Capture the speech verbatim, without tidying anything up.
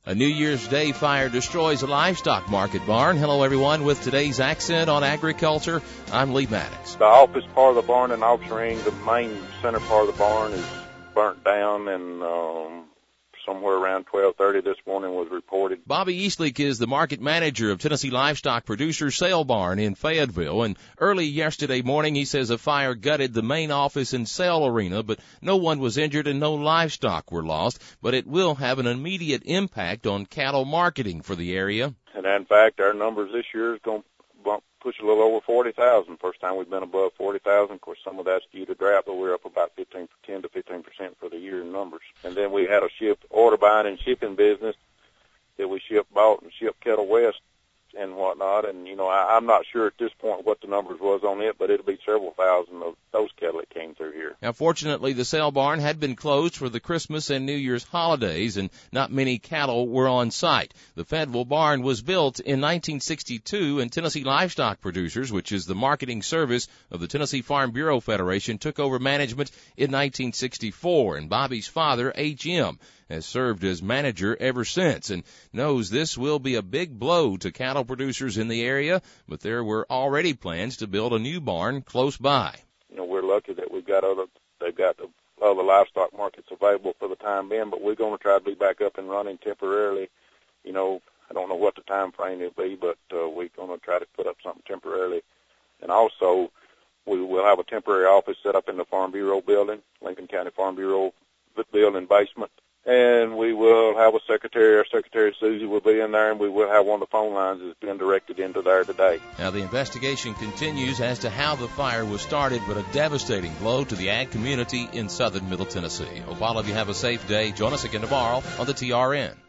A New Year's Day fire destroys a livestock market barn. Hello, everyone, with today's Accent on Agriculture. I'm Lee Maddox. The office part of the barn and offering, the main center part of the barn is burnt down, and um, somewhere around twelve thirty this morning was reported. Bobby Eastlick is the market manager of Tennessee Livestock Producers Sale Barn in Fayetteville, and early yesterday morning he says a fire gutted the main office and sale arena, but no one was injured and no livestock were lost, but it will have an immediate impact on cattle marketing for the area. And in fact, our numbers this year is going to bump, push a little over forty thousand. First time we've been above forty thousand. Of course, some of that's due to drought, but we're up about fifteen, ten to fifteen percent for the year in numbers. And then we had a ship order buying and shipping business that we ship bought and shipped Kettle West and whatnot. And, you know, I, I'm not sure at this point what the numbers was on it, but it'll be several thousand of those cattle that came through here. Now, fortunately, the sale barn had been closed for the Christmas and New Year's holidays, and not many cattle were on site. The Fayetteville barn was built in nineteen sixty-two, and Tennessee Livestock Producers, which is the marketing service of the Tennessee Farm Bureau Federation, took over management in nineteen sixty-four, and Bobby's father, H M, has served as manager ever since and knows this will be a big blow to cattle producers in the area, but there were already plans to build a new barn close by. You know, we're lucky that we've got other, they've got the other livestock markets available for the time being, but we're going to try to be back up and running temporarily. You know, I don't know what the time frame will be, but uh, we're going to try to put up something temporarily. And also, we will have a temporary office set up in the Farm Bureau building, Lincoln County Farm Bureau building basement. And we will have a secretary. Our secretary, Susie, will be in there, and we will have one of the phone lines that's been directed into there today. Now, the investigation continues as to how the fire was started, but a devastating blow to the ag community in southern Middle Tennessee. Hope all of you have a safe day. Join us again tomorrow on the T R N.